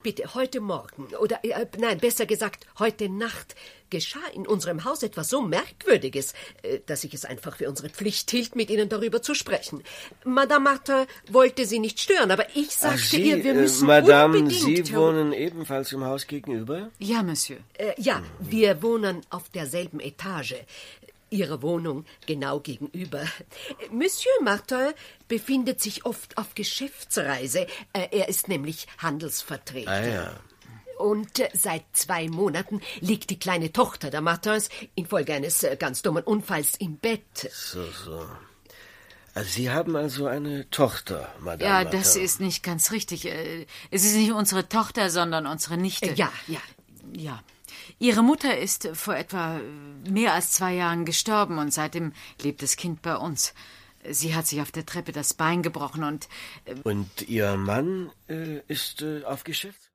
Bitte, heute Morgen, oder nein, besser gesagt, heute Nacht, geschah in unserem Haus etwas so Merkwürdiges, dass ich es einfach für unsere Pflicht hielt, mit Ihnen darüber zu sprechen. Madame Martin wollte Sie nicht stören, aber ich sagte ihr, wir müssen Madame, unbedingt... Sie wohnen ebenfalls im Haus gegenüber? Ja, Monsieur. Ja, wir wohnen auf derselben Etage. Ihre Wohnung genau gegenüber. Monsieur Martin befindet sich oft auf Geschäftsreise. Er ist nämlich Handelsvertreter. Ah ja. Und seit 2 Monaten liegt die kleine Tochter der Martins infolge eines ganz dummen Unfalls im Bett. So. Also Sie haben also eine Tochter, Madame Ja, Martin. das ist nicht ganz richtig. Es ist nicht unsere Tochter, sondern unsere Nichte. Ja. Ja. Ihre Mutter ist vor etwa mehr als 2 Jahren gestorben und seitdem lebt das Kind bei uns. Sie hat sich auf der Treppe das Bein gebrochen und... Und Ihr Mann ist auf Geschäft?